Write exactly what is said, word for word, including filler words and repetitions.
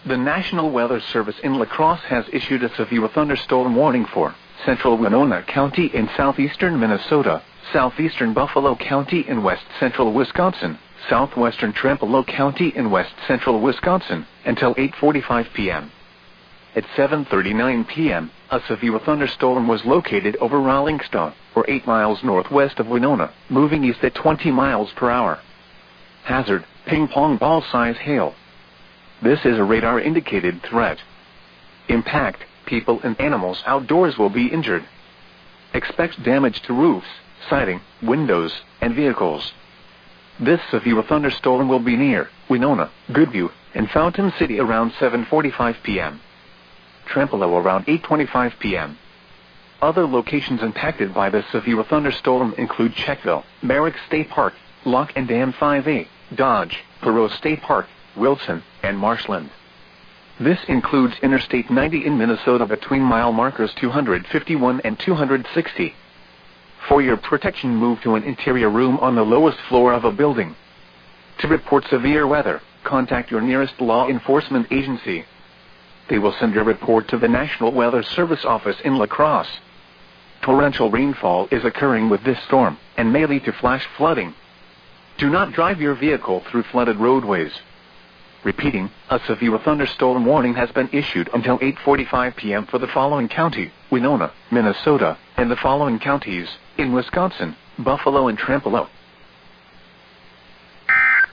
The National Weather Service in La Crosse has issued a severe thunderstorm warning for central Winona County in southeastern Minnesota, southeastern Buffalo County in west-central Wisconsin, southwestern Trempealeau County in west-central Wisconsin, until eight forty-five p m At seven thirty-nine p m, a severe thunderstorm was located over Rollingstone, or eight miles northwest of Winona, moving east at twenty miles per hour. Hazard: ping-pong ball-size hail. This is a radar-indicated threat. Impact: people and animals outdoors will be injured. Expect damage to roofs, siding, windows, and vehicles. This severe thunderstorm will be near Winona, Goodview, and Fountain City around seven forty-five p m Trempealeau around eight twenty-five p m Other locations impacted by this severe thunderstorm include Czechville, Merrick State Park, Lock and Dam five A, Dodge, Perot State Park, Wilson, and Marshland. This includes Interstate ninety in Minnesota between mile markers two hundred fifty-one and two hundred sixty. For your protection, move to an interior room on the lowest floor of a building. To report severe weather, contact your nearest law enforcement agency. They will send your report to the National Weather Service office in La Crosse. Torrential rainfall is occurring with this storm, and may lead to flash flooding. Do not drive your vehicle through flooded roadways. Repeating, a severe thunderstorm warning has been issued until eight forty-five p m for the following county: Winona, Minnesota, and the following counties, in Wisconsin, Buffalo and Trempealeau.